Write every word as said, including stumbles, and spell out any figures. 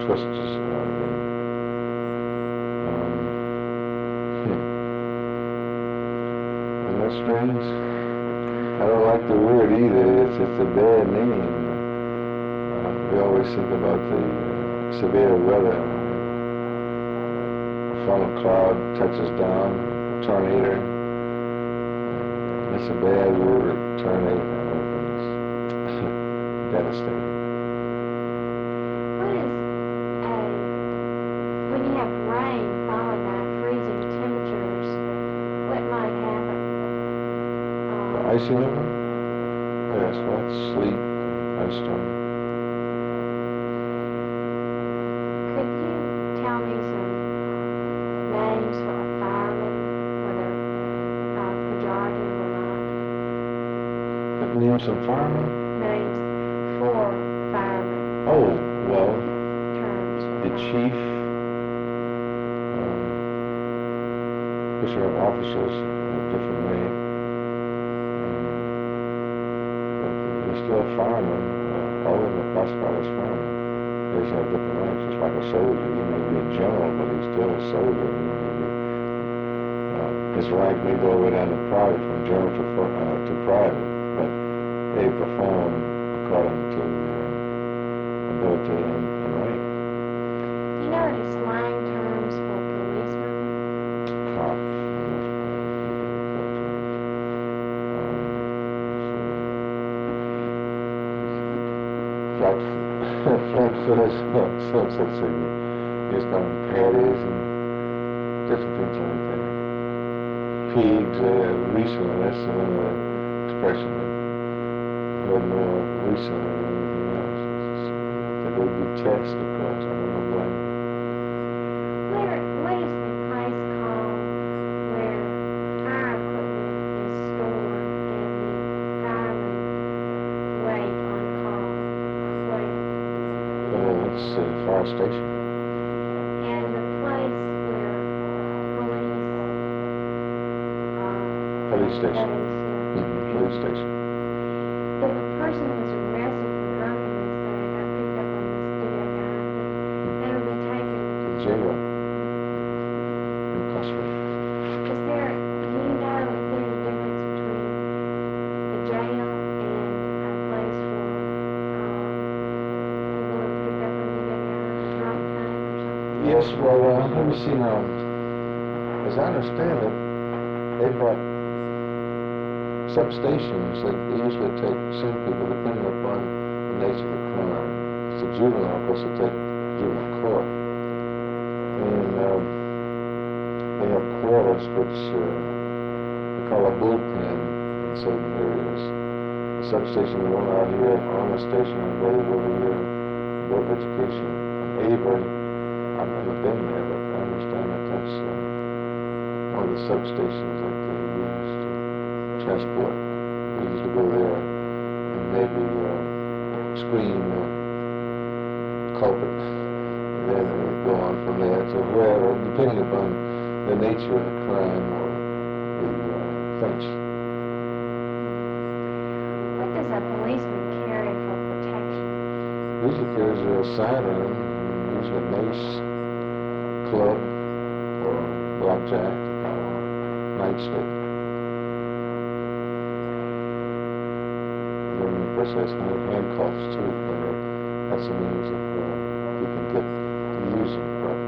twisters. Uh, um, hmm. Isn't that strange? I don't like the word either. It's it's a bad name. Uh, we always think about the uh, severe weather. A funnel cloud touches down, a tornado. It's a bad word, tornado. It's devastating. What is a, when you have rain followed by freezing temperatures, what might happen? The Um, icy river? Yes, well, that's sleet, ice storm. could you tell me some names for like firemen, whether uh, pejorative or not? But name some firemen? Names for firemen, Oh, well, terms for the firemen. chief, um, which are officers, a different name. Um, but he's still a fireman. Uh, all of them are classified as firemen. They just have different ranks. It's like a soldier. He may be a general, but he's still a soldier. He may be, uh, his rank may go over down to private, from general to, fir- uh, to private, but they perform according to their ability and, and rank. Do you know any slang terms for policemen? Cop, most um, flat, flat footers, some such thing. You just call them patties and different things like that. Pigs, uh, recently, that's one of the expressions that I've heard more recently than anything else. That would be test, of course, I don't know why. Where, what is the place called where fire equipment is stored and the firemen wait on call? Wait. Well, it's a fire station. And the place where police, uh, Police station. police, yeah. Mhm, police station. If a person was arrested for drunkenness, say, I got picked up on this video guy, they would be taken. To the jail. Incarcerated. Is there, do you know if there's a difference between the jail and a place for um, people who are picked up on video guy, drunk thing or something? Yes, well, uh, let me see now. As I understand it, they brought substations that they usually take some people depending upon the nature of the crime. It's a juvenile, of course, they take juvenile court. And um, they have quarters which uh, they call a bullpen in certain areas. The substation, the one out here on the station, I believe, over here, Board of Education, Avery. I've never been there, but I understand that that's uh, one of the substations that they use to transport. We usually go there and maybe uh, screen the culprit, and then we go on from there to wherever, depending upon the nature of the crime or the uh, offense. What does a policeman carry for protection? Usually there's a sidearm, usually a mace, club, or blackjack, uh, nightstick. And then of course there's hand- handcuffs too, but uh, that's a means of uh, you can get to use them. But